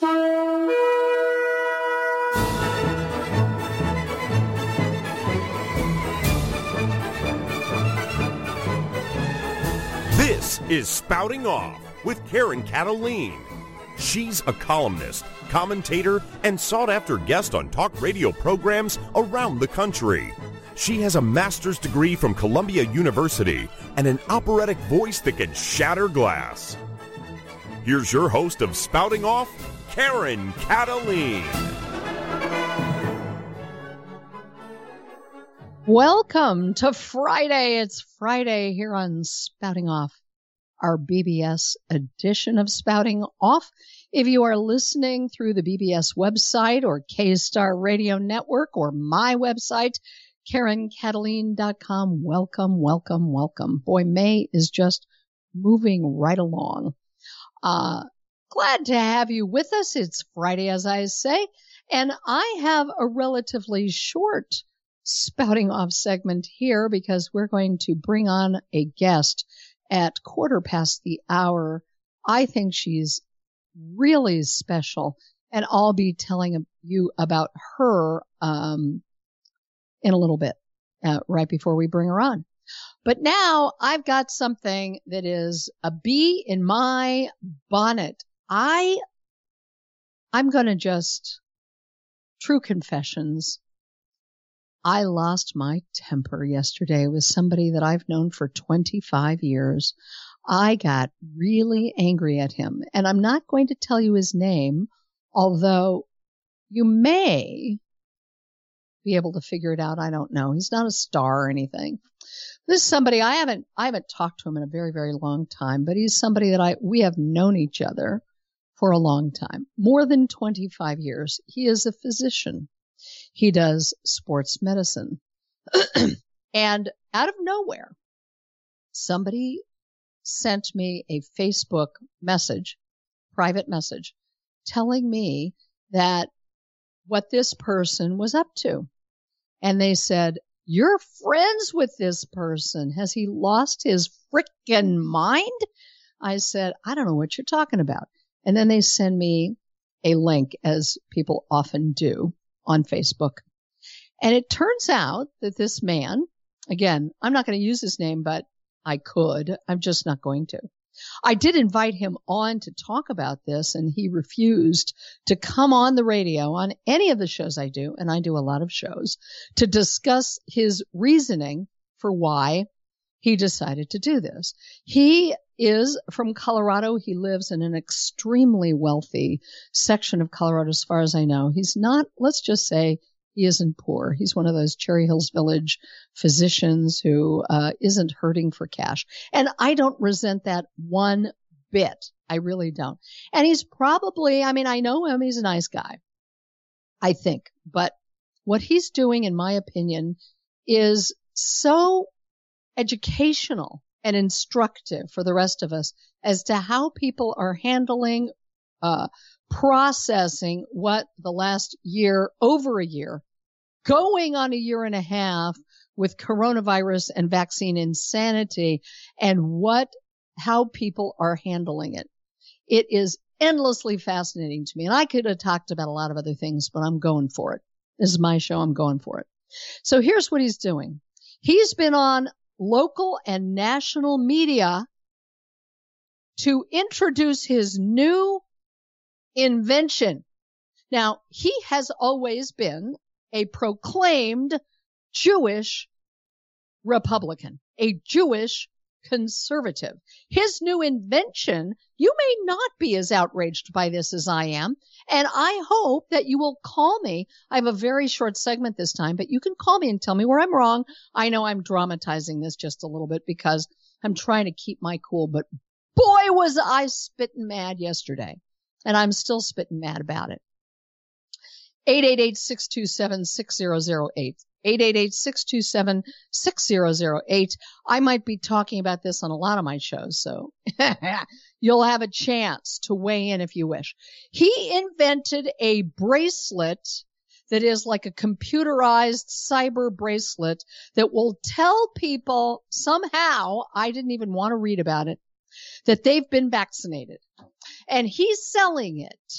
This is Spouting Off with Karen Cataline. She's a columnist, commentator, and sought-after guest on talk radio programs around the country. She has a master's degree from Columbia University and an operatic voice that can shatter glass. Here's your host of Spouting Off, Karen Cataline. Welcome to Friday. It's Friday here on Spouting Off, our BBS edition of Spouting Off. If you are listening through the BBS website or K-Star Radio Network or my website, KarenCataline.com, welcome, welcome, welcome. Boy, May is just moving right along. Glad to have you with us. It's Friday, as I say, and I have a relatively short Spouting Off segment here because we're going to bring on a guest at 1:15. I think she's really special, and I'll be telling you about her in a little bit, right before we bring her on. But now I've got something that is a bee in my bonnet. I'm going to just, true confessions, I lost my temper yesterday with somebody that I've known for 25 years. I got really angry at him, and I'm not going to tell you his name, although you may be able to figure it out. I don't know. He's not a star or anything. This is somebody I haven't talked to him in a very, very long time, but he's somebody that we have known each other for a long time, more than 25 years. He is a physician. He does sports medicine. And out of nowhere, somebody sent me a Facebook message, private message, telling me that what this person was up to. And they said, "You're friends with this person. Has he lost his frickin' mind?" I said, "I don't know what you're talking about." And then they send me a link, as people often do on Facebook. And it turns out that this man, again, I'm not going to use his name, but I could. I'm just not going to. I did invite him on to talk about this, and he refused to come on the radio on any of the shows I do, and I do a lot of shows, to discuss his reasoning for why he decided to do this. He is from Colorado. He lives in an extremely wealthy section of Colorado, as far as I know. He's not, let's just say, he isn't poor. He's one of those Cherry Hills Village physicians who isn't hurting for cash. And I don't resent that one bit. I really don't. And he's probably, I know him. He's a nice guy, I think. But what he's doing, in my opinion, is so educational and instructive for the rest of us as to how people are handling, processing what the last year, over a year, going on a year and a half with coronavirus and vaccine insanity, and how people are handling it. It is endlessly fascinating to me. And I could have talked about a lot of other things, but I'm going for it. This is my show. I'm going for it. So here's what he's doing. He's been on local and national media to introduce his new invention. Now, he has always been a proclaimed Jewish Republican, a Jewish conservative. His new invention, you may not be as outraged by this as I am, and I hope that you will call me. I have a very short segment this time, but you can call me and tell me where I'm wrong. I know I'm dramatizing this just a little bit because I'm trying to keep my cool, but boy, was I spitting mad yesterday, and I'm still spitting mad about it. 888-627-6008. 888-627-6008. I might be talking about this on a lot of my shows, so you'll have a chance to weigh in if you wish. He invented a bracelet that is like a computerized cyber bracelet that will tell people somehow, I didn't even want to read about it, that they've been vaccinated. And he's selling it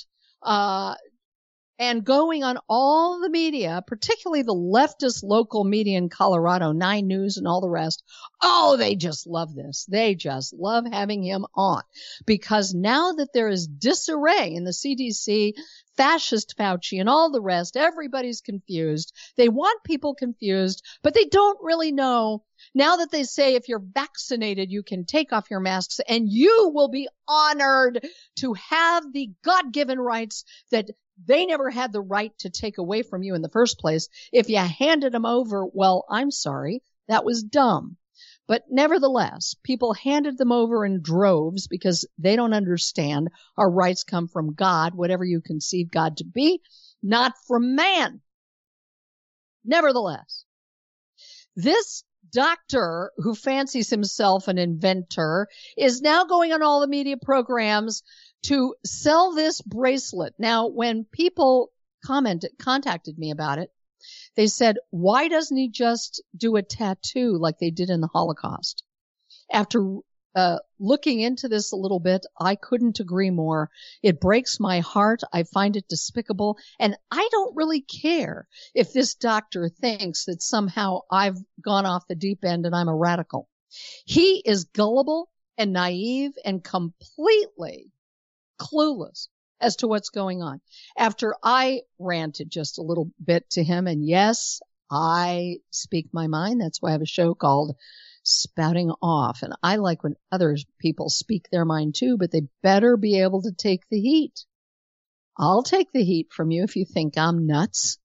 and going on all the media, particularly the leftist local media in Colorado, 9 News and all the rest. Oh, they just love this. They just love having him on, because now that there is disarray in the CDC, fascist Fauci and all the rest, everybody's confused. They want people confused, but they don't really know. Now that they say if you're vaccinated, you can take off your masks and you will be honored to have the God-given rights that they never had the right to take away from you in the first place. If you handed them over, well, I'm sorry, that was dumb. But nevertheless, people handed them over in droves because they don't understand our rights come from God, whatever you conceive God to be, not from man. Nevertheless, this doctor who fancies himself an inventor is now going on all the media programs to sell this bracelet. Now, when people contacted me about it, they said, why doesn't he just do a tattoo like they did in the Holocaust? After looking into this a little bit, I couldn't agree more. It breaks my heart. I find it despicable. And I don't really care if this doctor thinks that somehow I've gone off the deep end and I'm a radical. He is gullible and naive and completely clueless as to what's going on. After I ranted just a little bit to him, and yes, I speak my mind. That's why I have a show called Spouting Off. And I like when other people speak their mind too, but they better be able to take the heat. I'll take the heat from you if you think I'm nuts.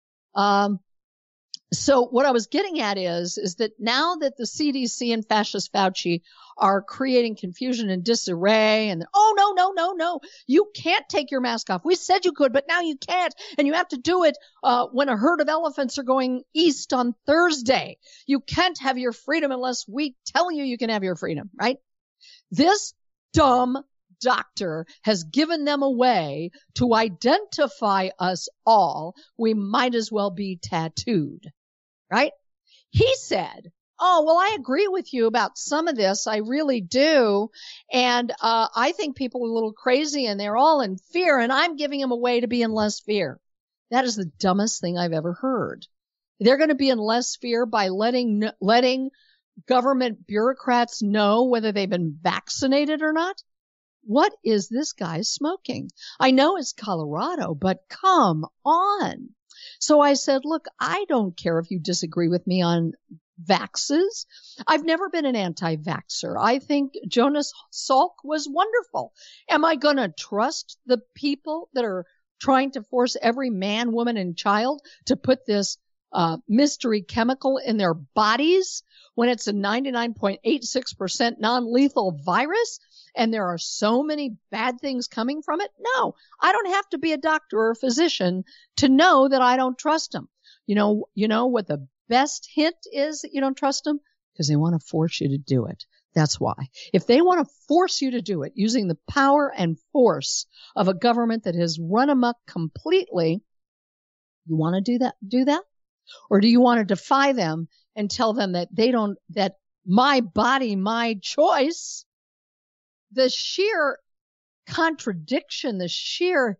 So what I was getting at is that now that the CDC and fascist Fauci are creating confusion and disarray and, oh, no, you can't take your mask off. We said you could, but now you can't. And you have to do it when a herd of elephants are going east on Thursday. You can't have your freedom unless we tell you can have your freedom, right? This dumb doctor has given them a way to identify us all. We might as well be tattooed. Right? He said, oh, well, I agree with you about some of this. I really do. And I think people are a little crazy and they're all in fear, and I'm giving them a way to be in less fear. That is the dumbest thing I've ever heard. They're going to be in less fear by letting government bureaucrats know whether they've been vaccinated or not. What is this guy smoking? I know it's Colorado, but come on. So I said, look, I don't care if you disagree with me on vaxes. I've never been an anti-vaxxer. I think Jonas Salk was wonderful. Am I going to trust the people that are trying to force every man, woman, and child to put this mystery chemical in their bodies when it's a 99.86% non-lethal virus? And there are so many bad things coming from it? No, I don't have to be a doctor or a physician to know that I don't trust them. You know what the best hint is that you don't trust them? Because they want to force you to do it. That's why. If they want to force you to do it using the power and force of a government that has run amok completely, you want to do that? Or do you want to defy them and tell them that that my body, my choice? The sheer contradiction, the sheer,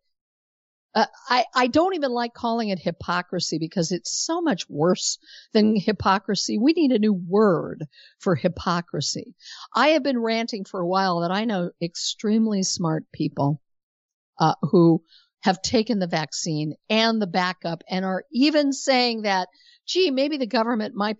I don't even like calling it hypocrisy because it's so much worse than hypocrisy. We need a new word for hypocrisy. I have been ranting for a while that I know extremely smart people who have taken the vaccine and the backup and are even saying that, gee, maybe the government might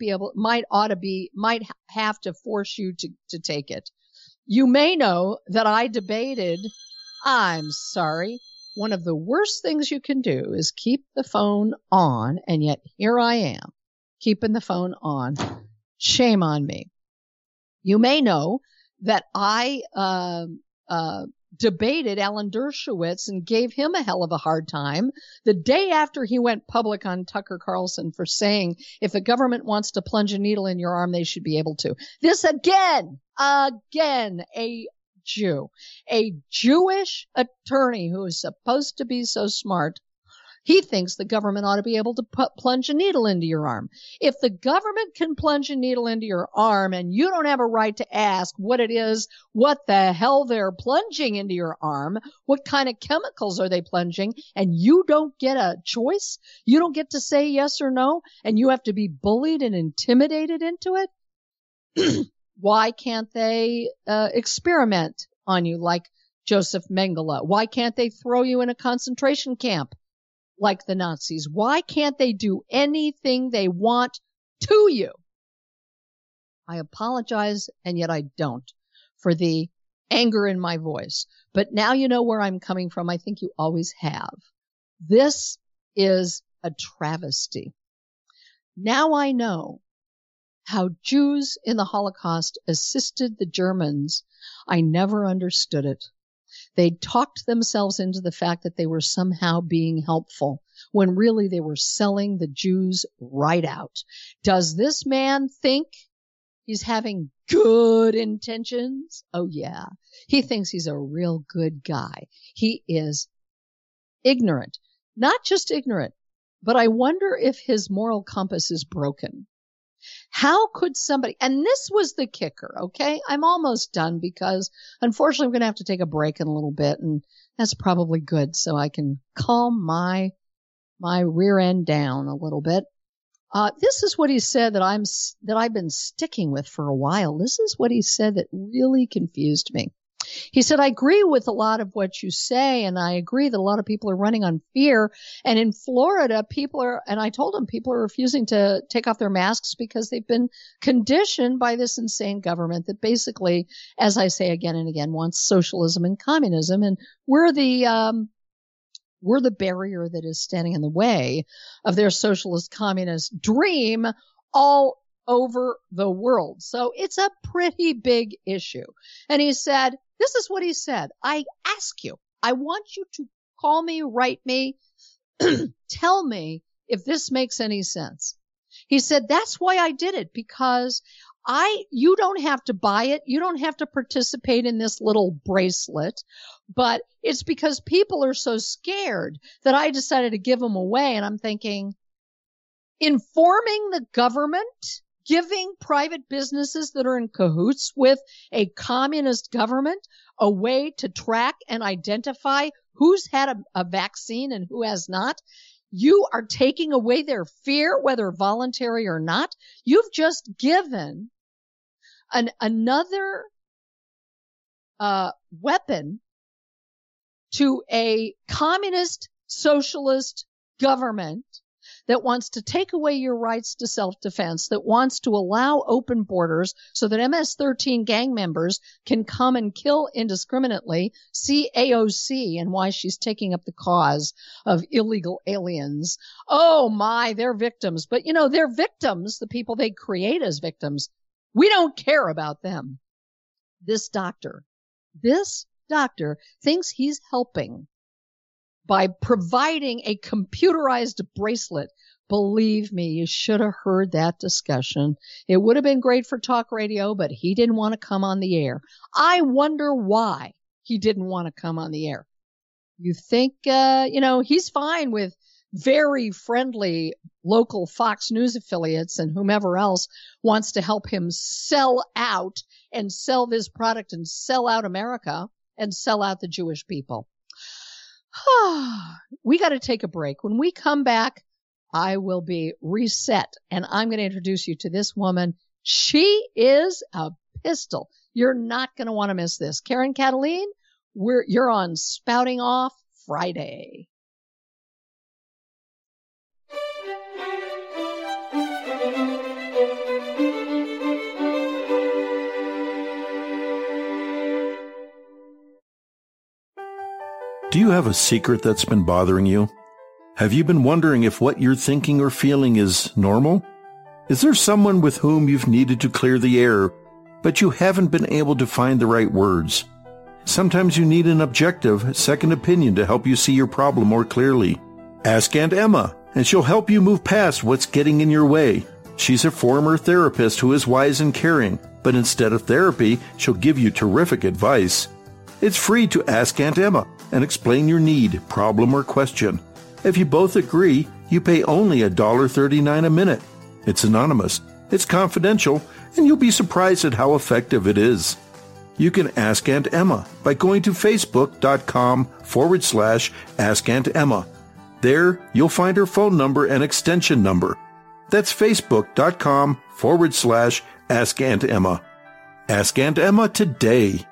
have to force you to take it. You may know that I debated, I'm sorry, one of the worst things you can do is keep the phone on, and yet here I am, keeping the phone on. Shame on me. You may know that I debated Alan Dershowitz and gave him a hell of a hard time the day after he went public on Tucker Carlson for saying if the government wants to plunge a needle in your arm, they should be able to. This again, a Jew, a Jewish attorney who is supposed to be so smart, He thinks the government ought to be able to plunge a needle into your arm. If the government can plunge a needle into your arm and you don't have a right to ask what it is, what the hell they're plunging into your arm, what kind of chemicals are they plunging, and you don't get a choice, you don't get to say yes or no, and you have to be bullied and intimidated into it, why can't they experiment on you like Joseph Mengele? Why can't they throw you in a concentration camp like the Nazis? Why can't they do anything they want to you? I apologize, and yet I don't, for the anger in my voice. But now you know where I'm coming from. I think you always have. This is a travesty. Now I know how Jews in the Holocaust assisted the Germans. I never understood it. They talked themselves into the fact that they were somehow being helpful when really they were selling the Jews right out. Does this man think he's having good intentions? Oh, yeah. He thinks he's a real good guy. He is ignorant. Not just ignorant, but I wonder if his moral compass is broken. How could somebody, and this was the kicker, okay? I'm almost done because unfortunately I'm going to have to take a break in a little bit, and that's probably good so I can calm my rear end down a little bit. This is what he said that I've been sticking with for a while. This is what he said that really confused me. He said, I agree with a lot of what you say, and I agree that a lot of people are running on fear. And in Florida, and I told him people are refusing to take off their masks because they've been conditioned by this insane government that basically, as I say again and again, wants socialism and communism. And we're the barrier that is standing in the way of their socialist communist dream all over the world. So it's a pretty big issue. And he said, this is what he said. I ask you, I want you to call me, write me, tell me if this makes any sense. He said, that's why I did it, because you don't have to buy it. You don't have to participate in this little bracelet, but it's because people are so scared that I decided to give them away. And I'm thinking, informing the government, giving private businesses that are in cahoots with a communist government a way to track and identify who's had a vaccine and who has not. You are taking away their fear, whether voluntary or not. You've just given another weapon to a communist socialist government that wants to take away your rights to self-defense, that wants to allow open borders so that MS-13 gang members can come and kill indiscriminately. See AOC and why she's taking up the cause of illegal aliens. Oh my, they're victims. But you know, they're victims, the people they create as victims. We don't care about them. This doctor thinks he's helping by providing a computerized bracelet. Believe me, you should have heard that discussion. It would have been great for talk radio, but he didn't want to come on the air. I wonder why he didn't want to come on the air. You think, he's fine with very friendly local Fox News affiliates and whomever else wants to help him sell out and sell this product and sell out America and sell out the Jewish people. We got to take a break. When we come back, I will be reset, and I'm going to introduce you to this woman. She is a pistol. You're not going to want to miss this. Karen Kataline, you're on Spouting Off Friday. Do you have a secret that's been bothering you? Have you been wondering if what you're thinking or feeling is normal? Is there someone with whom you've needed to clear the air, but you haven't been able to find the right words? Sometimes you need an objective, second opinion to help you see your problem more clearly. Ask Aunt Emma, and she'll help you move past what's getting in your way. She's a former therapist who is wise and caring, but instead of therapy, she'll give you terrific advice. It's free to ask Aunt Emma and explain your need, problem, or question. If you both agree, you pay only $1.39 a minute. It's anonymous, it's confidential, and you'll be surprised at how effective it is. You can ask Aunt Emma by going to facebook.com/Ask Aunt Emma. There, you'll find her phone number and extension number. That's facebook.com/Ask Aunt Emma. Ask Aunt Emma today.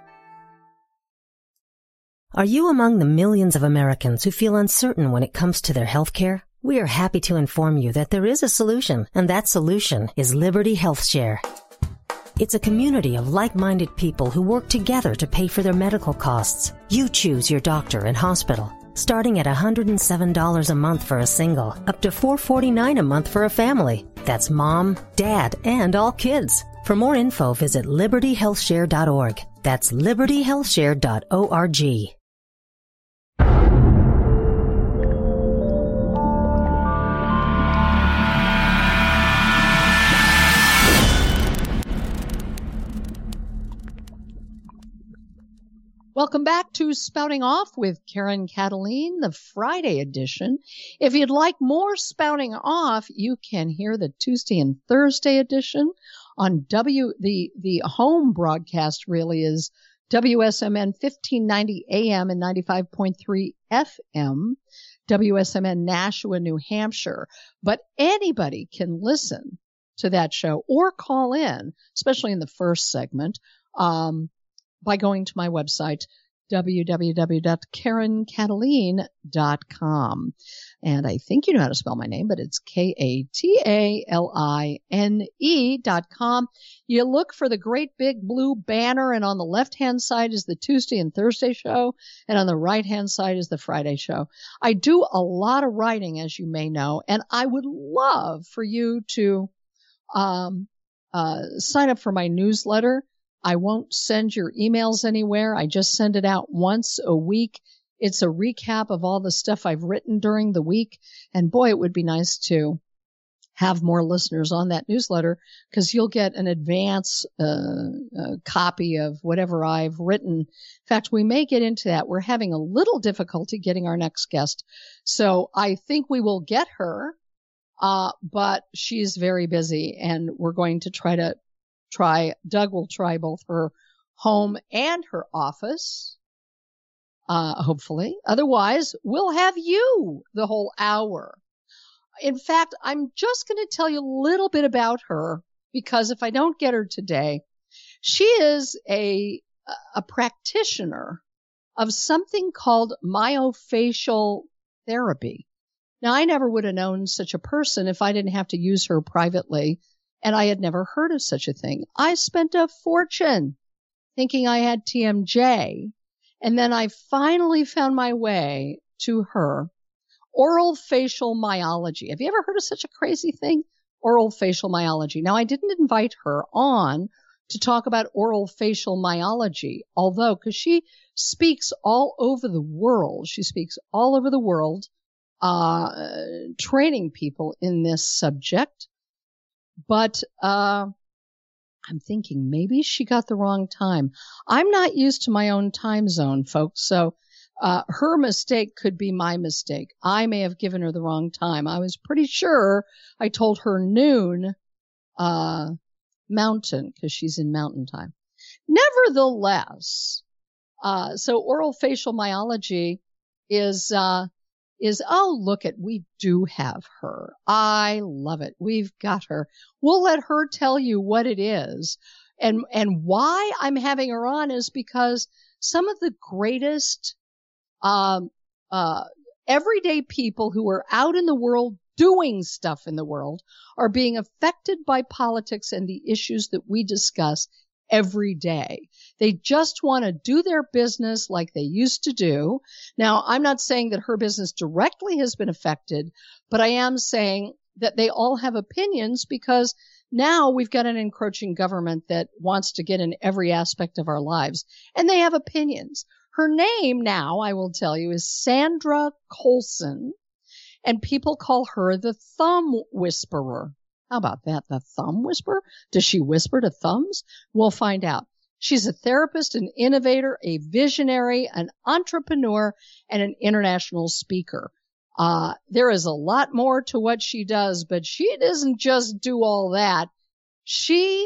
Are you among the millions of Americans who feel uncertain when it comes to their health care? We are happy to inform you that there is a solution, and that solution is Liberty Health Share. It's a community of like-minded people who work together to pay for their medical costs. You choose your doctor and hospital, starting at $107 a month for a single, up to $449 a month for a family. That's mom, dad, and all kids. For more info, visit libertyhealthshare.org. That's libertyhealthshare.org. Welcome back to Spouting Off with Karen Cataline, the Friday edition. If you'd like more Spouting Off, you can hear the Tuesday and Thursday edition on the home broadcast really is WSMN 1590 AM and 95.3 FM, WSMN Nashua, New Hampshire. But anybody can listen to that show or call in, especially in the first segment, by going to my website, www.karencataline.com. And I think you know how to spell my name, but it's KATALINE.com. You look for the great big blue banner, and on the left-hand side is the Tuesday and Thursday show, and on the right-hand side is the Friday show. I do a lot of writing, as you may know, and I would love for you to sign up for my newsletter. I won't send your emails anywhere. I just send it out once a week. It's a recap of all the stuff I've written during the week. And boy, it would be nice to have more listeners on that newsletter, because you'll get an advance copy of whatever I've written. In fact, we may get into that. We're having a little difficulty getting our next guest. So I think we will get her, but she's very busy, and we're going to Doug will try both her home and her office, hopefully. Otherwise, we'll have you the whole hour. In fact, I'm just going to tell you a little bit about her, because if I don't get her today, she is a practitioner of something called myofascial therapy. Now, I never would have known such a person if I didn't have to use her privately, and I had never heard of such a thing. I spent a fortune thinking I had TMJ, and then I finally found my way to her. Oral facial myology. Have you ever heard of such a crazy thing? Oral facial myology. Now, I didn't invite her on to talk about oral facial myology, although, because she speaks all over the world. She speaks all over the world, training people in this subject. But I'm thinking maybe she got the wrong time. I'm not used to my own time zone, folks, so her mistake could be my mistake. I may have given her the wrong time. I was pretty sure I told her noon mountain, because she's in mountain time. Nevertheless, so oral facial myology is, oh, look at, we do have her. I love it. We've got her. We'll let her tell you what it is. And why I'm having her on is because some of the greatest everyday people who are out in the world doing stuff in the world are being affected by politics and the issues that we discuss every day. They just want to do their business like they used to do. Now, I'm not saying that her business directly has been affected, but I am saying that they all have opinions, because now we've got an encroaching government that wants to get in every aspect of our lives, and they have opinions. Her name now, I will tell you, is Sandra Colson, and people call her the Thumb Whisperer. How about that? The Thumb Whisperer? Does she whisper to thumbs? We'll find out. She's a therapist, an innovator, a visionary, an entrepreneur, and an international speaker. There is a lot more to what she does, but she doesn't just do all that. She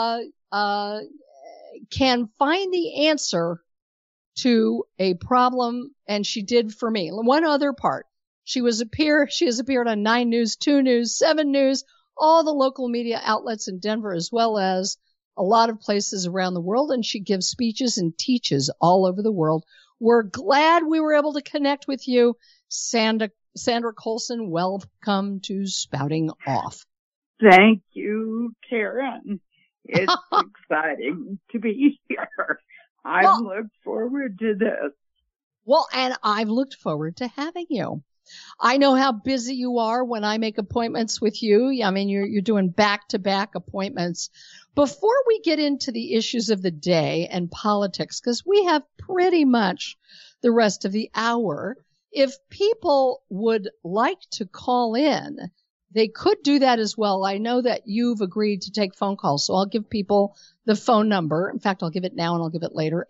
can find the answer to a problem, and she did for me. One other part. She has appeared on 9 News, 2 News, 7 News, all the local media outlets in Denver, as well as a lot of places around the world, and she gives speeches and teaches all over the world. We're glad we were able to connect with you. Sandra Colson, welcome to Spouting Off. Thank you, Karen. It's exciting to be here. I've looked forward to this. Well, and I've looked forward to having you. I know how busy you are when I make appointments with you. I mean, you're doing back-to-back appointments. Before we get into the issues of the day and politics, because we have pretty much the rest of the hour, if people would like to call in, they could do that as well. I know that you've agreed to take phone calls, so I'll give people the phone number. In fact, I'll give it now and I'll give it later,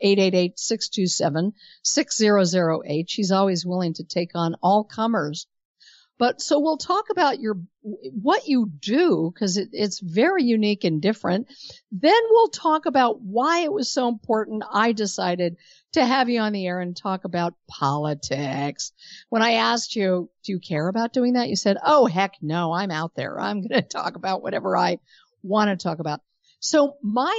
888-627-6008. She's always willing to take on all comers. But so we'll talk about what you do, because it's very unique and different. Then we'll talk about why it was so important I decided to have you on the air and talk about politics. When I asked you, do you care about doing that? You said, oh, heck no, I'm out there. I'm going to talk about whatever I want to talk about. So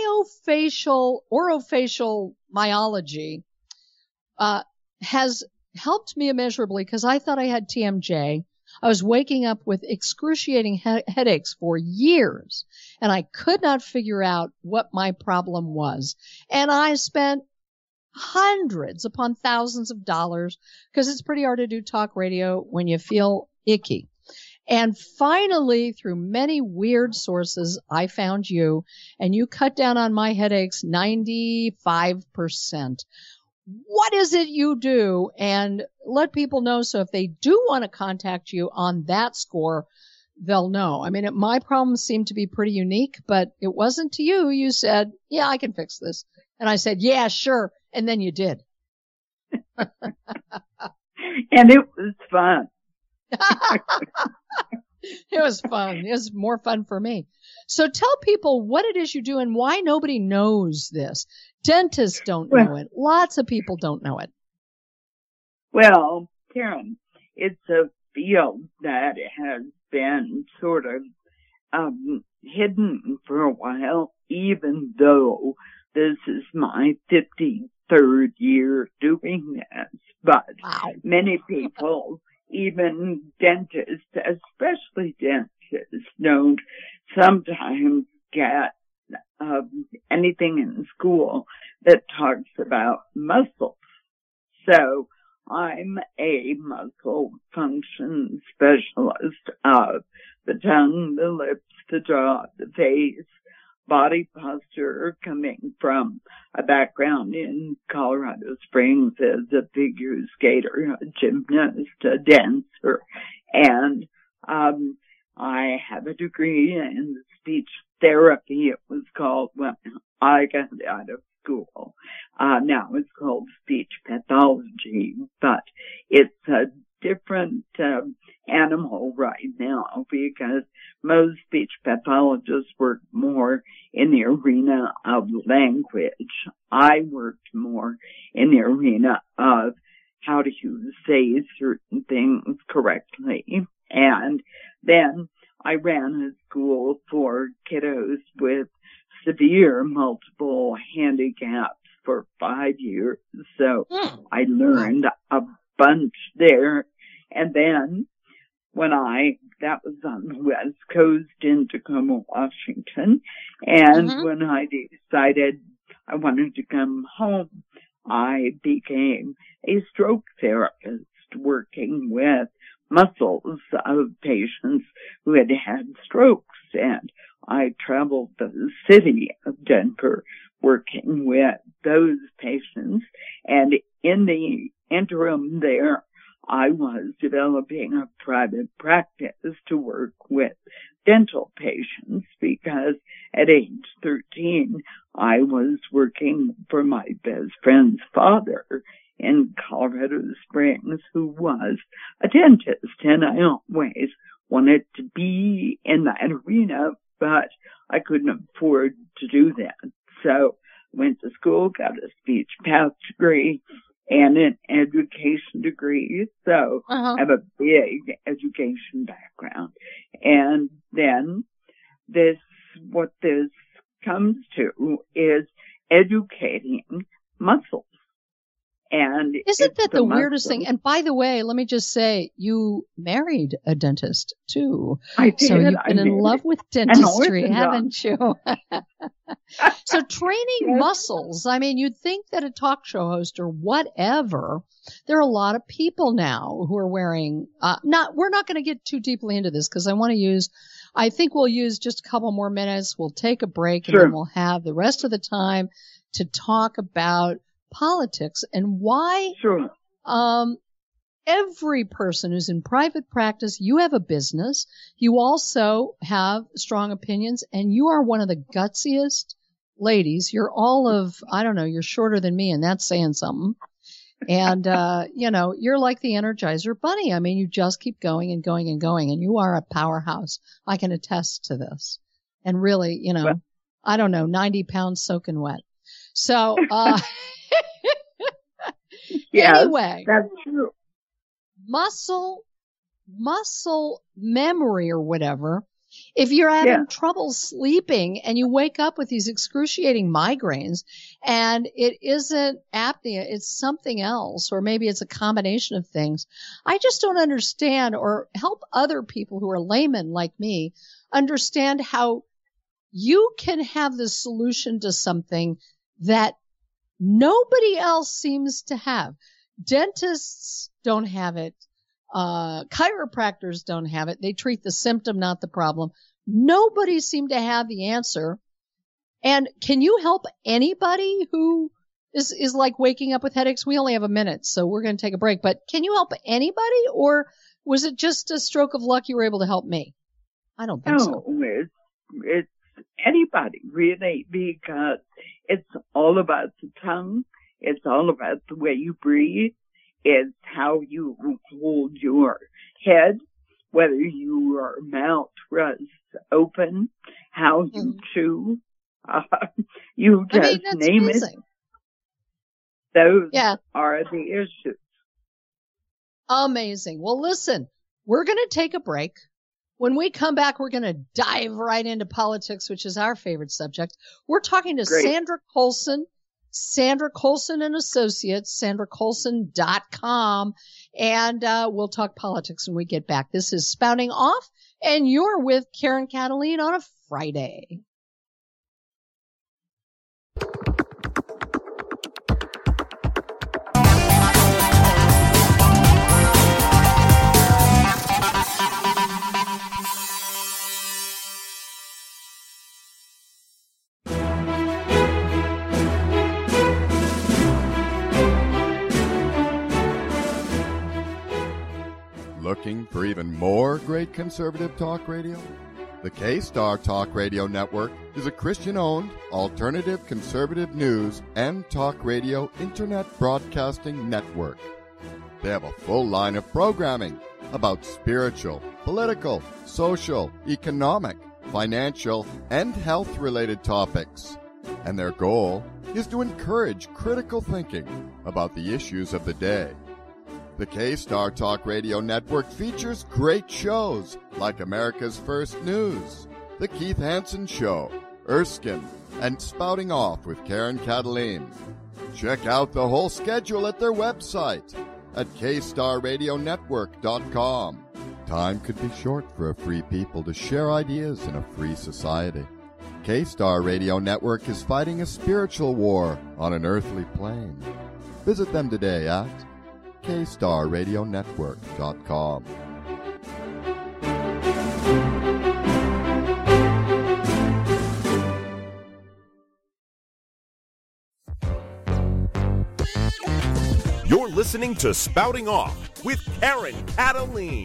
orofacial myology has helped me immeasurably, because I thought I had TMJ. I was waking up with excruciating headaches for years, and I could not figure out what my problem was. And I spent hundreds upon thousands of dollars, because it's pretty hard to do talk radio when you feel icky. And finally, through many weird sources, I found you, and you cut down on my headaches 95%. What is it you do? And let people know, so if they do want to contact you on that score, they'll know. I mean, my problems seem to be pretty unique, but it wasn't to you. You said, yeah, I can fix this. And I said, yeah, sure. And then you did. And it was fun. It was fun. It was more fun for me. So tell people what it is you do and why nobody knows this. Dentists don't know it. Lots of people don't know it. Well, Karen, it's a field that has been sort of hidden for a while, even though this is my 53rd year doing this. But many people, even dentists, especially dentists, don't sometimes get anything in school that talks about muscles. So I'm a muscle function specialist of the tongue, the lips, the jaw, the face, body posture, coming from a background in Colorado Springs as a figure skater, a gymnast, a dancer, and I have a degree in speech therapy, it was called when I got out of school. Now it's called speech pathology, but it's a different animal right now, because most speech pathologists work more in the arena of language. I worked more in the arena of how do you say certain things correctly. And then I ran a school for kiddos with severe multiple handicaps for 5 years. So I learned a bunch there. And then that was on the West Coast in Tacoma, Washington. And when I decided I wanted to come home, I became a stroke therapist working with muscles of patients who had had strokes. And I traveled the city of Denver working with those patients. And in the interim there, I was developing a private practice to work with dental patients, because at age 13, I was working for my best friend's father in Colorado Springs who was a dentist, and I always wanted to be in that arena, but I couldn't afford to do that. So went to school, got a speech path degree and an education degree. So I have a big education background. And then what this comes to is educating muscles. And isn't that the weirdest thing? And by the way, let me just say, you married a dentist too. I did. So you've been in love with dentistry, haven't you? So training muscles. I mean, you'd think that a talk show host or whatever, there are a lot of people now who are wearing, we're not going to get too deeply into this because I think we'll use just a couple more minutes. We'll take a break and then we'll have the rest of the time to talk about politics and why every person who's in private practice, you have a business, you also have strong opinions, and you are one of the gutsiest ladies. You're all of, I don't know, you're shorter than me, and that's saying something. And, you're like the Energizer Bunny. I mean, you just keep going and going and going, and you are a powerhouse. I can attest to this. And really, I don't know, 90 pounds soaking wet. So, anyway, that's true. Muscle memory or whatever. If you're having trouble sleeping and you wake up with these excruciating migraines and it isn't apnea, it's something else, or maybe it's a combination of things. I just don't understand, or help other people who are laymen like me understand how you can have the solution to something that nobody else seems to have. Dentists don't have it. Chiropractors don't have it. They treat the symptom, not the problem. Nobody seemed to have the answer. And can you help anybody who is like waking up with headaches? We only have a minute, so we're going to take a break. But can you help anybody, or was it just a stroke of luck you were able to help me? I don't think so. It's anybody, really, because it's all about the tongue. It's all about the way you breathe. It's how you hold your head, whether your mouth rests open, how you chew. You just name it. Those are the issues. Amazing. Well, listen, we're going to take a break. When we come back, we're going to dive right into politics, which is our favorite subject. We're talking to Sandra Colson. Sandra Colson and Associates, sandracolson.com, and we'll talk politics when we get back. This is Spouting Off, and you're with Karen Cataline on a Friday. Looking for even more great conservative talk radio? The K-Star Talk Radio Network is a Christian-owned, alternative conservative news and talk radio internet broadcasting network. They have a full line of programming about spiritual, political, social, economic, financial, and health-related topics. And their goal is to encourage critical thinking about the issues of the day. The K-Star Talk Radio Network features great shows like America's First News, The Keith Hansen Show, Erskine, and Spouting Off with Karen Cataline. Check out the whole schedule at their website at kstarradionetwork.com. Time could be short for a free people to share ideas in a free society. K-Star Radio Network is fighting a spiritual war on an earthly plane. Visit them today at kstarradionetwork.com. You're listening to Spouting Off with Karen Cataline.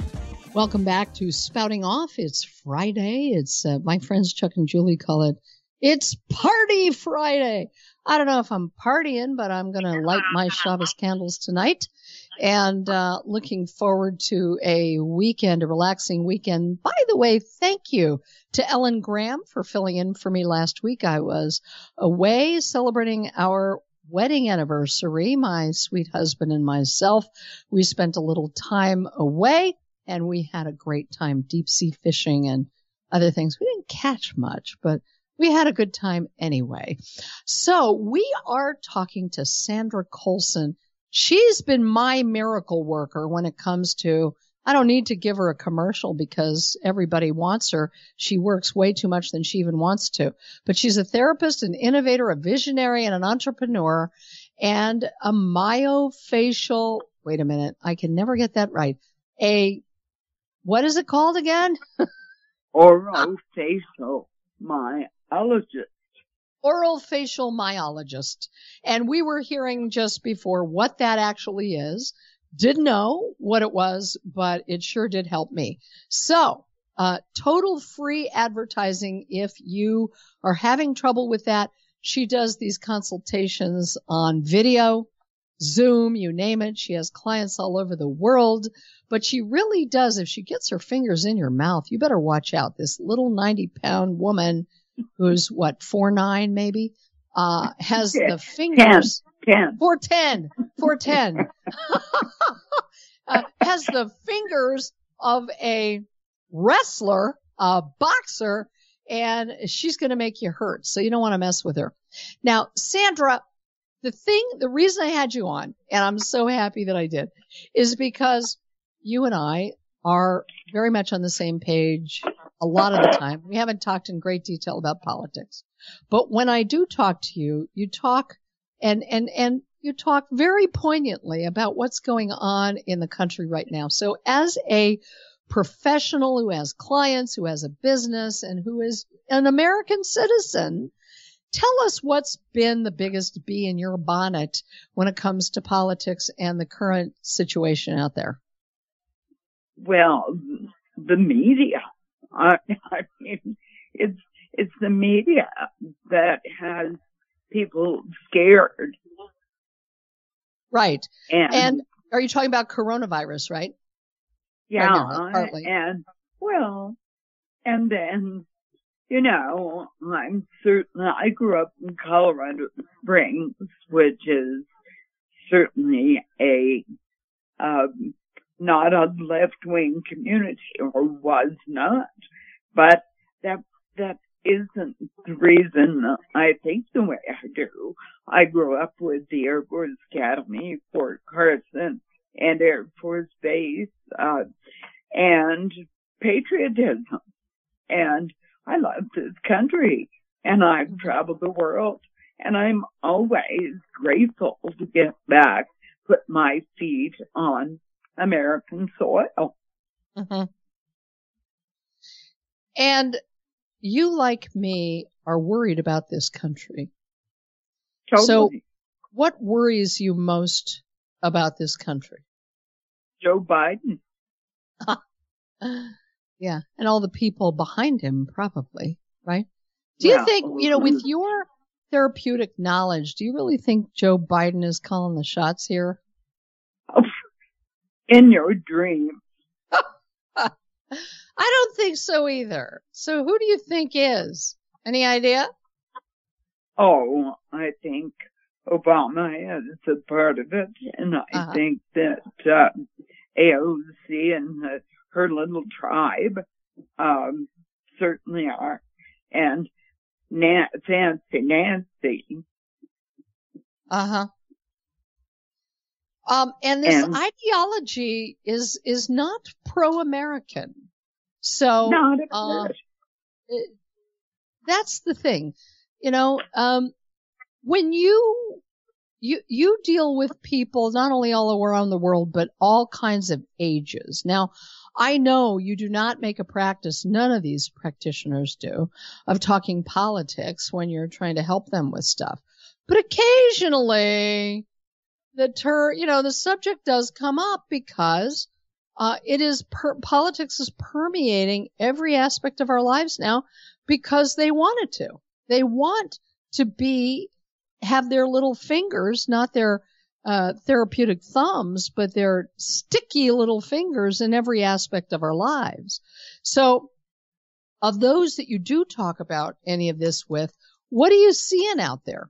Welcome back to Spouting Off. It's Friday. It's my friends Chuck and Julie call it It's Party Friday. I don't know if I'm partying, but I'm going to light my Shabbos candles tonight. And looking forward to a weekend, a relaxing weekend. By the way, thank you to Ellen Graham for filling in for me last week. I was away celebrating our wedding anniversary, my sweet husband and myself. We spent a little time away, and we had a great time deep sea fishing and other things. We didn't catch much, but we had a good time anyway. So we are talking to Sandra Colson. She's been my miracle worker when it comes to, I don't need to give her a commercial because everybody wants her. She works way too much than she even wants to. But she's a therapist, an innovator, a visionary, and an entrepreneur, and a myofacial, wait a minute, I can never get that right. What is it called again? Orofacial myologist. Oral facial myologist. And we were hearing just before what that actually is. Didn't know what it was, but it sure did help me. So, total free advertising if you are having trouble with that. She does these consultations on video, Zoom, you name it. She has clients all over the world, but she really does. If she gets her fingers in your mouth, you better watch out. This little 90-pound woman who's 4'9" maybe, has the fingers 4'10", has the fingers of a wrestler, a boxer, and she's going to make you hurt. So you don't want to mess with her. Now, Sandra, the reason I had you on, and I'm so happy that I did, is because you and I are very much on the same page a lot of the time. We haven't talked in great detail about politics. But when I do talk to you, you talk and you talk very poignantly about what's going on in the country right now. So as a professional who has clients, who has a business, and who is an American citizen, tell us what's been the biggest bee in your bonnet when it comes to politics and the current situation out there. Well, the media. I mean, it's the media that has people scared. Right. And are you talking about coronavirus, right? Yeah. Right now, partly. And then, you know, I grew up in Colorado Springs, which is certainly not a left-wing community, or was not, but that isn't the reason I think the way I do. I grew up with the Air Force Academy, Fort Carson, and Air Force Base, and patriotism. And I love this country, and I've traveled the world, and I'm always grateful to get back, put my feet on American soil. Mm-hmm. And you, like me, are worried about this country. Totally. So what worries you most about this country? Joe Biden. Yeah, and all the people behind him, probably, right? Do you think, with your therapeutic knowledge, do you really think Joe Biden is calling the shots here? In your dream. I don't think so either. So who do you think is? Any idea? Oh, I think Obama is a part of it, and I think that AOC and her little tribe certainly are, and Fancy Nancy. And this ideology is not pro-American. So, not a bit. That's the thing. When you deal with people not only all around the world, but all kinds of ages. Now, I know you do not make a practice, none of these practitioners do, of talking politics when you're trying to help them with stuff. But occasionally, the subject does come up because politics is permeating every aspect of our lives now because they want it to. They want to have their little fingers, not their therapeutic thumbs, but their sticky little fingers in every aspect of our lives. So of those that you do talk about any of this with, what are you seeing out there?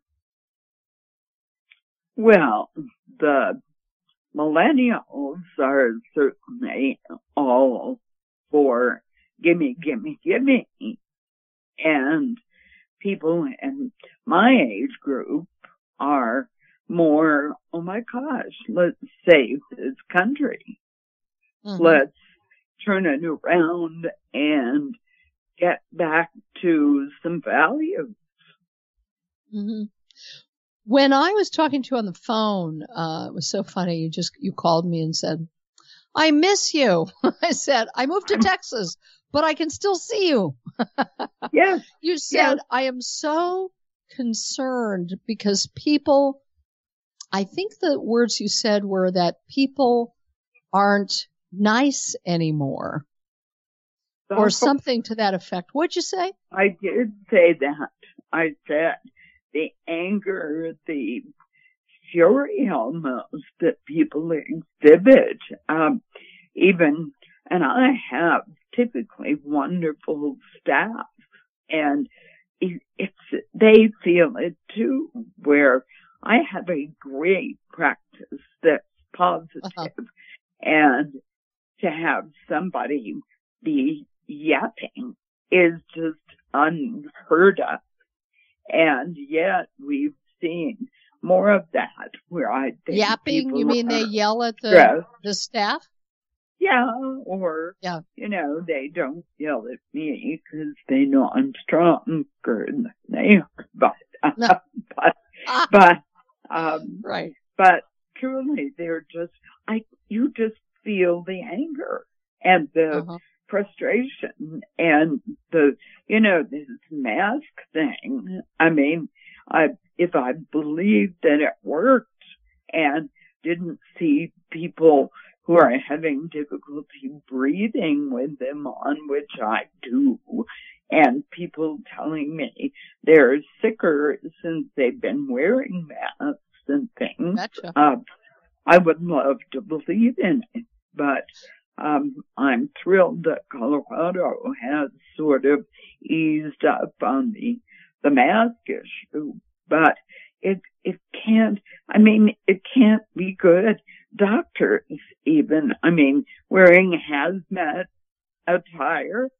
Well, the millennials are certainly all for gimme, gimme, gimme. And people in my age group are more, oh my gosh, let's save this country. Mm-hmm. Let's turn it around and get back to some values. Mm-hmm. When I was talking to you on the phone, it was so funny. You called me and said, I miss you. I said, I moved to Texas, but I can still see you. Yes. You said, yes. I am so concerned because people, I think the words you said were that people aren't nice anymore. Or something to that effect. What'd you say? I did say that. I said the anger, the fury almost that people exhibit, and I have typically wonderful staff, and they feel it too, where I have a great practice that's positive, and to have somebody be yapping is just unheard of. And yet we've seen more of that where I think yapping, you mean they yell at the staff? Yeah, or, they don't yell at me because they know I'm stronger than they are. Right. But truly they're just, you just feel the anger and the frustration and this mask thing. I mean, if I believed that it worked and didn't see people who are having difficulty breathing with them on, which I do, and people telling me they're sicker since they've been wearing masks and things, gotcha. I would love to believe in it, but I'm thrilled that Colorado has sort of eased up on the mask issue, but it can't be good. Doctors even, wearing hazmat attire,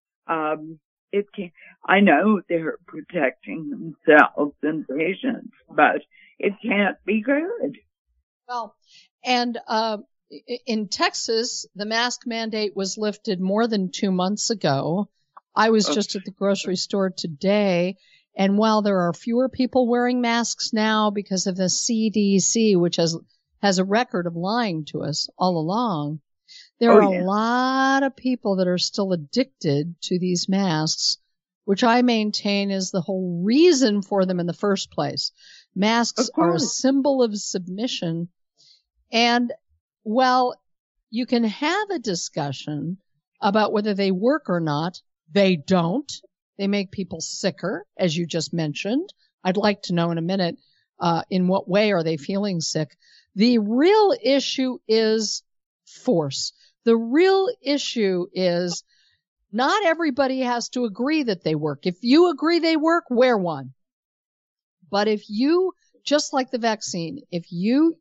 it can't, I know they're protecting themselves and patients, but it can't be good. Well, and, in Texas, the mask mandate was lifted more than 2 months ago. I was just at the grocery store today, and while there are fewer people wearing masks now because of the CDC, which has a record of lying to us all along, there are a lot of people that are still addicted to these masks, which I maintain is the whole reason for them in the first place. Masks are a symbol of submission, and well, you can have a discussion about whether they work or not. They don't. They make people sicker, as you just mentioned. I'd like to know in a minute, in what way are they feeling sick? The real issue is force. The real issue is not everybody has to agree that they work. If you agree they work, wear one. But if you, just like the vaccine, if you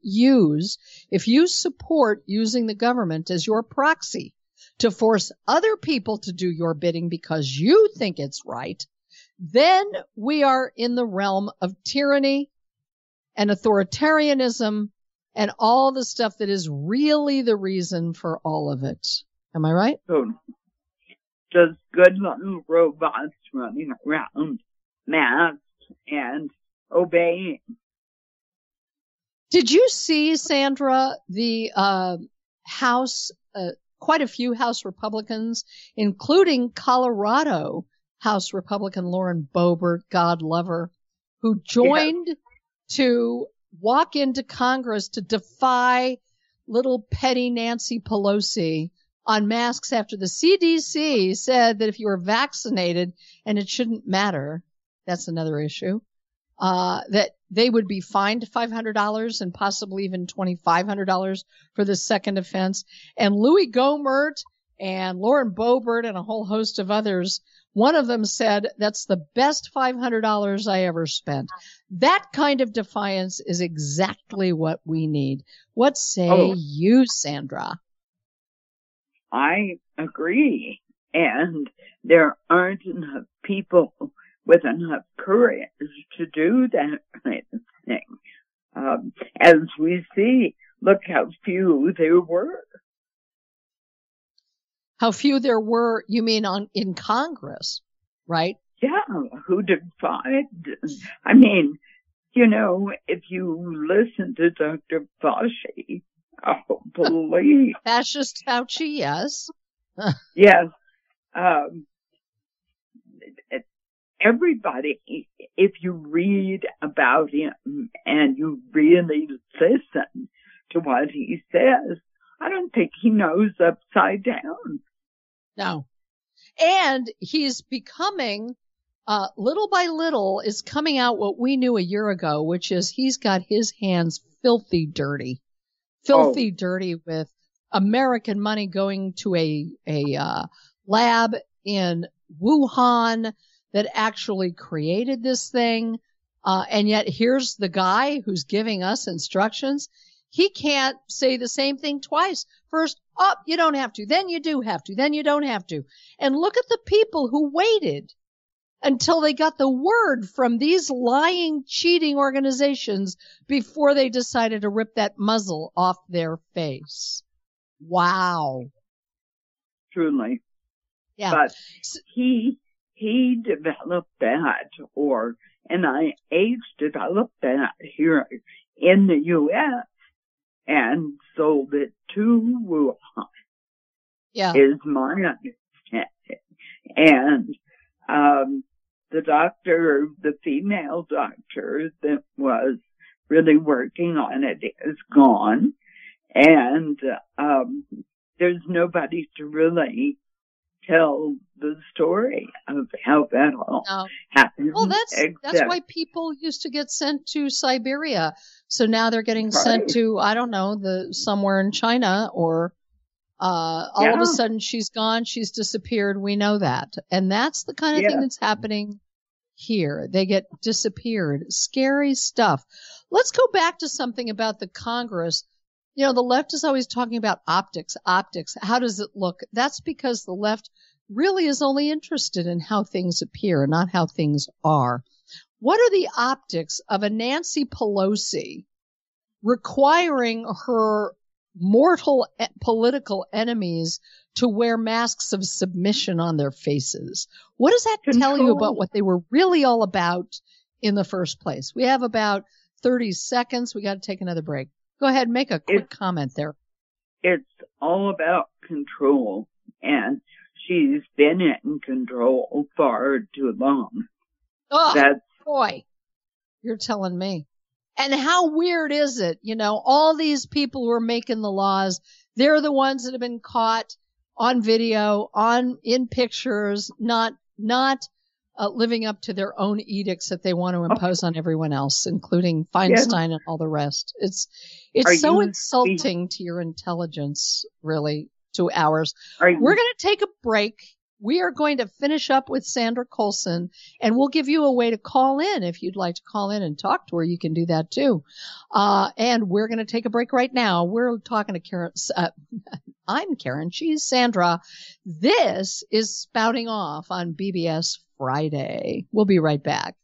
support using the government as your proxy to force other people to do your bidding because you think it's right, then we are in the realm of tyranny and authoritarianism and all the stuff that is really the reason for all of it. Am I right? So, just good little robots running around, masked and obeying. Did you see, Sandra, the House, quite a few House Republicans, including Colorado House Republican Lauren Boebert, God love her, who joined to walk into Congress to defy little petty Nancy Pelosi on masks after the CDC said that if you were vaccinated and it shouldn't matter, That's another issue. That they would be fined $500 and possibly even $2,500 for the second offense. And Louis Gohmert and Lauren Boebert and a whole host of others, one of them said, that's the best $500 I ever spent. That kind of defiance is exactly what we need. What say you, Sandra? I agree. And there aren't enough people with enough courage to do that kind of thing. As we see, look how few there were. How few there were, you mean in Congress, right? Yeah, who defied. I mean, you know, if you listen to Dr. Fauci, believe. Fascist Fauci, yes. Yes. Everybody, if you read about him and you really listen to what he says, I don't think he knows upside down. No. And he's becoming, little by little, is coming out what we knew a year ago, which is he's got his hands filthy dirty with American money going to a lab in Wuhan that actually created this thing. And yet here's the guy who's giving us instructions. He can't say the same thing twice. First, you don't have to. Then you do have to. Then you don't have to. And look at the people who waited until they got the word from these lying, cheating organizations before they decided to rip that muzzle off their face. Wow. Truly. Yeah. But he developed that, or NIH developed that here in the U.S. and sold it to Wuhan. Yeah. Is my understanding. And the female doctor that was really working on it is gone. And there's nobody to really tell the story of how that all happened. Well, that's why people used to get sent to Siberia. So now they're getting sent to, I don't know, somewhere in China, or all of a sudden she's gone, she's disappeared. We know that. And that's the kind of thing that's happening here. They get disappeared. Scary stuff. Let's go back to something about the Congress. You know, the left is always talking about optics. How does it look? That's because the left really is only interested in how things appear, not how things are. What are the optics of a Nancy Pelosi requiring her mortal political enemies to wear masks of submission on their faces? What does that tell you about what they were really all about in the first place? We have about 30 seconds. We got to take another break. Go ahead, make a quick comment there. It's all about control, and she's been in control far too long. Oh, boy, you're telling me. And how weird is it? You know, all these people who are making the laws, they're the ones that have been caught on video, in pictures, not living up to their own edicts that they want to impose on everyone else, including Feinstein and all the rest. It's so insulting to your intelligence, really, to ours. We're going to take a break. We are going to finish up with Sandra Colson, and we'll give you a way to call in. If you'd like to call in and talk to her, you can do that too. And we're going to take a break right now. We're talking to Karen. I'm Karen. She's Sandra. This is Spouting Off on BBS Friday. We'll be right back.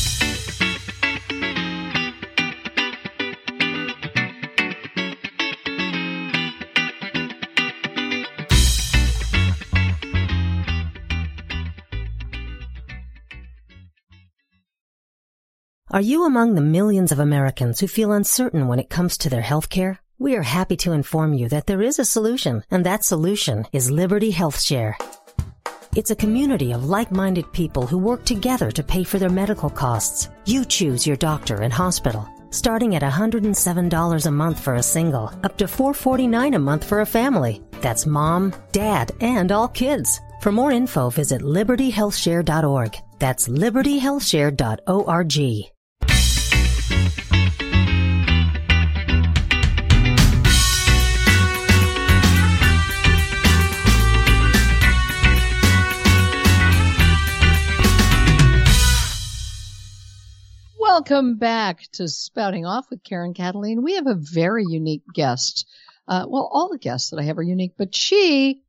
Are you among the millions of Americans who feel uncertain when it comes to their health care? We are happy to inform you that there is a solution, and that solution is Liberty HealthShare. It's a community of like-minded people who work together to pay for their medical costs. You choose your doctor and hospital, starting at $107 a month for a single, up to $449 a month for a family. That's mom, dad, and all kids. For more info, visit libertyhealthshare.org. That's libertyhealthshare.org. Welcome back to Spouting Off with Karen Kataline. We have a very unique guest. All the guests that I have are unique, but she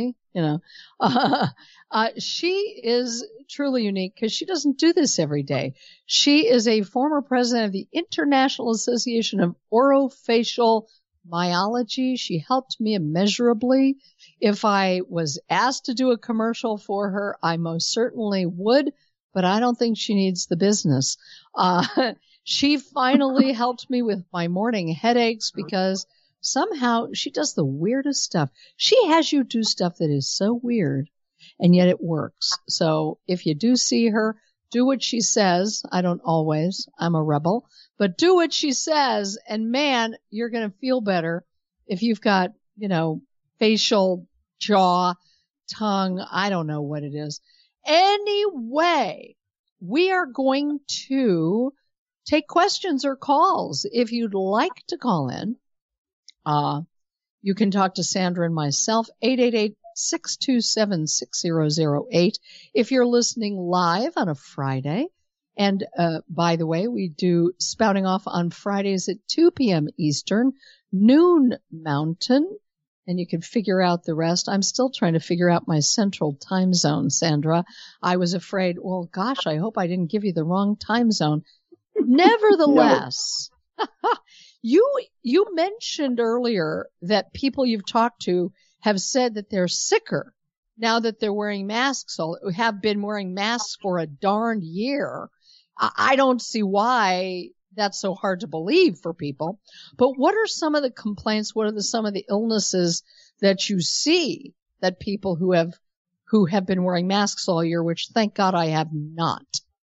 is truly unique because she doesn't do this every day. She is a former president of the International Association of Orofacial Myology. She helped me immeasurably. If I was asked to do a commercial for her, I most certainly would, but I don't think she needs the business. She finally helped me with my morning headaches because somehow she does the weirdest stuff. She has you do stuff that is so weird, and yet it works. So if you do see her, do what she says. I don't always. I'm a rebel. But do what she says, and man, you're going to feel better if you've got, facial, jaw, tongue. I don't know what it is. Anyway, we are going to take questions or calls. If you'd like to call in, you can talk to Sandra and myself, 888-627-6008. If you're listening live on a Friday, and by the way, we do Spouting Off on Fridays at 2 p.m. Eastern, noon Mountain, and you can figure out the rest. I'm still trying to figure out my central time zone, Sandra. I was afraid, well, gosh, I hope I didn't give you the wrong time zone. Nevertheless, you mentioned earlier that people you've talked to have said that they're sicker now that they're wearing masks, or have been wearing masks for a darned year. I don't see why that's so hard to believe for people. But what are some of the complaints? What are some of the illnesses that you see that people who have been wearing masks all year, which thank God I have not?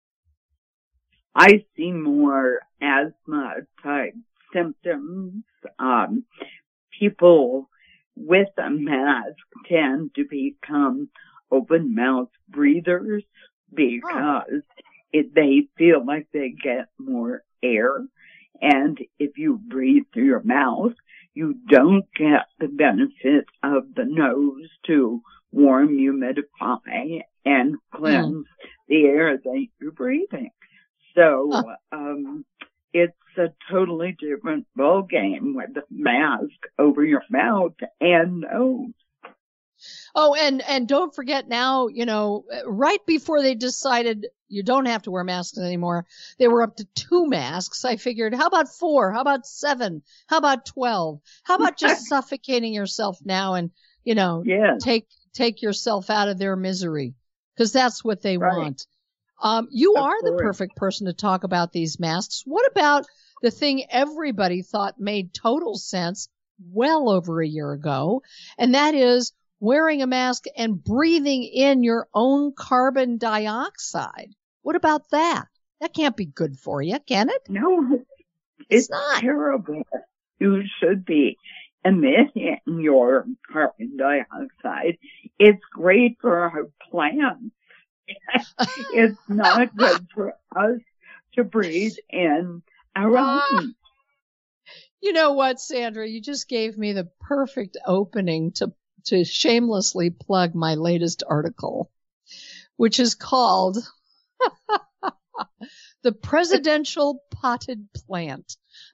I see more asthma type symptoms. People with a mask tend to become open mouth breathers because they feel like they get more air. And if you breathe through your mouth, you don't get the benefit of the nose to warm, humidify, and cleanse the air that you're breathing. So, it's a totally different ballgame with a mask over your mouth and nose. Oh, and don't forget now, right before they decided you don't have to wear masks anymore, they were up to 2 masks. I figured, how about 4? How about 7? How about 12? How about just suffocating yourself now and, take yourself out of their misery? Because that's what they want. You are the perfect person to talk about these masks. What about the thing everybody thought made total sense well over a year ago, and that is wearing a mask and breathing in your own carbon dioxide? What about that? That can't be good for you, can it? No, it's not. Terrible. You should be emitting your carbon dioxide. It's great for our plants. It's not good for us to breathe in our own. You know what, Sandra? You just gave me the perfect opening to shamelessly plug my latest article, which is called The Presidential Potted Plant.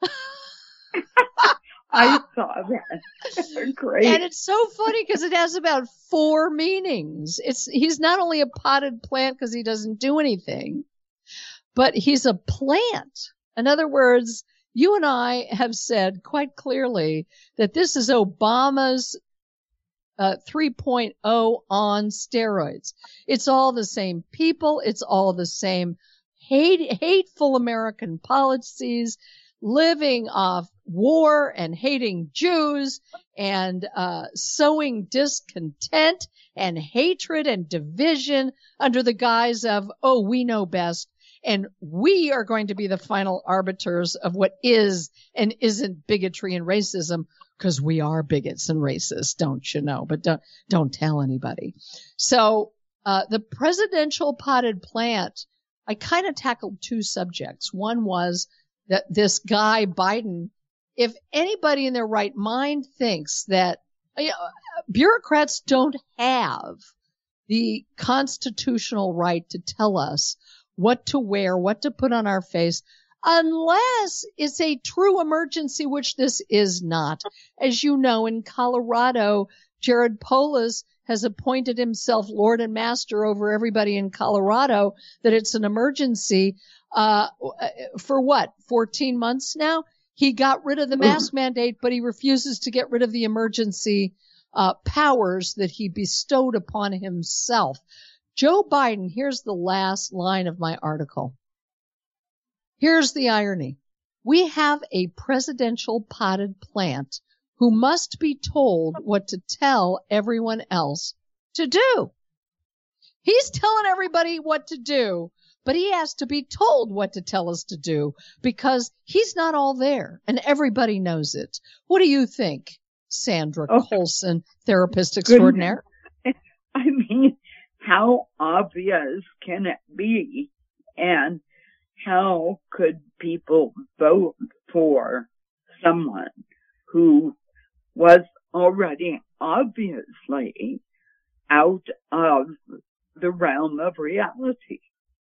I saw that. Great. And it's so funny because it has about 4 meanings. He's not only a potted plant because he doesn't do anything, but he's a plant. In other words, you and I have said quite clearly that this is Obama's 3.0 on steroids. It's all the same people. It's all the same hateful American policies, living off war and hating Jews and sowing discontent and hatred and division under the guise of, we know best, and we are going to be the final arbiters of what is and isn't bigotry and racism, because we are bigots and racists, don't you know? But don't tell anybody. So The presidential potted plant, I kind of tackled two subjects. One was that this guy Biden, if anybody in their right mind thinks that bureaucrats don't have the constitutional right to tell us what to wear, what to put on our face, unless it's a true emergency, which this is not. As you know, in Colorado, Jared Polis has appointed himself Lord and Master over everybody in Colorado, that it's an emergency. For what? 14 months now? He got rid of the mask mandate, but he refuses to get rid of the emergency powers that he bestowed upon himself. Joe Biden, here's the last line of my article. Here's the irony. We have a presidential potted plant who must be told what to tell everyone else to do. He's telling everybody what to do, but he has to be told what to tell us to do because he's not all there and everybody knows it. What do you think, Sandra Colson, therapist extraordinaire? I mean, how obvious can it be? And how could people vote for someone who was already obviously out of the realm of reality?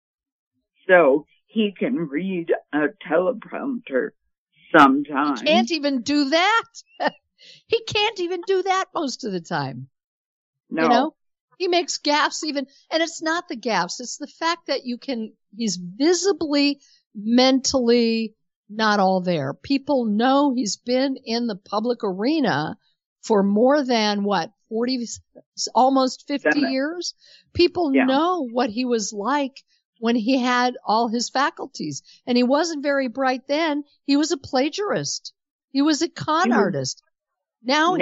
So he can read a teleprompter sometimes. He can't even do that. He can't even do that most of the time. No. You know, he makes gaffes even, and it's not the gaffes. It's the fact that he's visibly, mentally not all there. People know he's been in the public arena for more than 40, almost 50 years. People know what he was like when he had all his faculties, and he wasn't very bright then. He was a plagiarist. He was a con artist. Now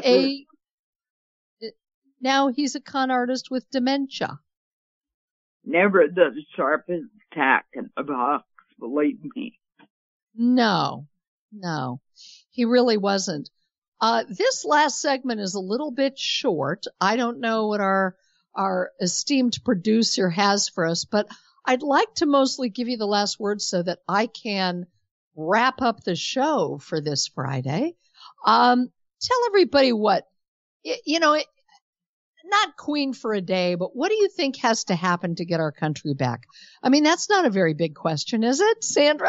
he's a con artist with dementia. Never the sharpest tack in the box, believe me. No, he really wasn't. This last segment is a little bit short. I don't know what our esteemed producer has for us, but I'd like to mostly give you the last word so that I can wrap up the show for this Friday. Tell everybody what, not queen for a day, but what do you think has to happen to get our country back? I mean, that's not a very big question, is it, Sandra?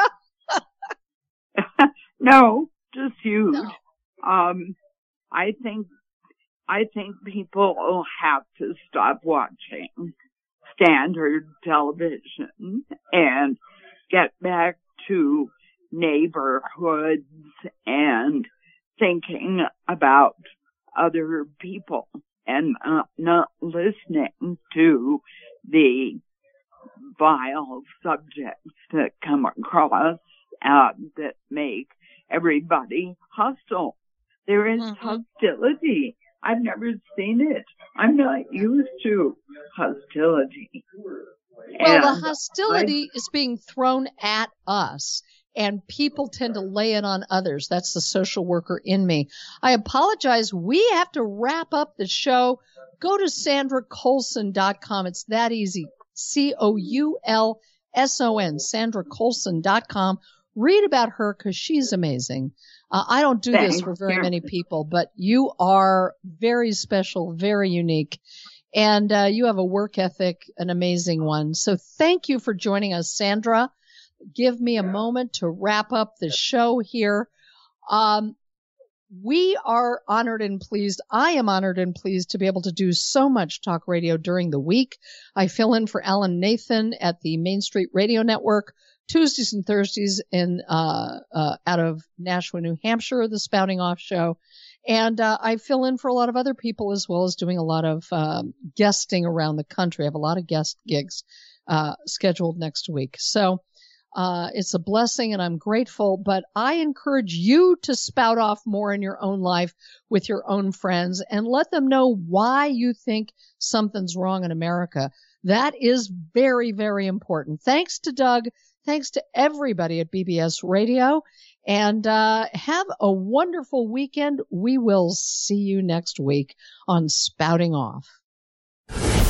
No, just huge. No. I think people will have to stop watching standard television and get back to neighborhoods and thinking about other people and not listening to the vile subjects that come across that make everybody hostile. There is hostility. I've never seen it. I'm not used to hostility. Well, the hostility is being thrown at us, and people tend to lay it on others. That's the social worker in me. I apologize. We have to wrap up the show. Go to SandraColson.com. It's that easy. COULSON, SandraColson.com. Read about her because she's amazing. I don't do this for very many people, but you are very special, very unique, and you have a work ethic, an amazing one. So thank you for joining us, Sandra. Give me a moment to wrap up the show here. We are honored and pleased. I am honored and pleased to be able to do so much talk radio during the week. I fill in for Alan Nathan at the Main Street Radio Network, Tuesdays and Thursdays out of Nashua, New Hampshire, the Spouting Off Show. And I fill in for a lot of other people as well as doing a lot of guesting around the country. I have a lot of guest gigs scheduled next week. So it's a blessing and I'm grateful, but I encourage you to spout off more in your own life with your own friends and let them know why you think something's wrong in America. That is very, very important. Thanks to Doug. Thanks to everybody at BBS Radio, and have a wonderful weekend. We will see you next week on Spouting Off.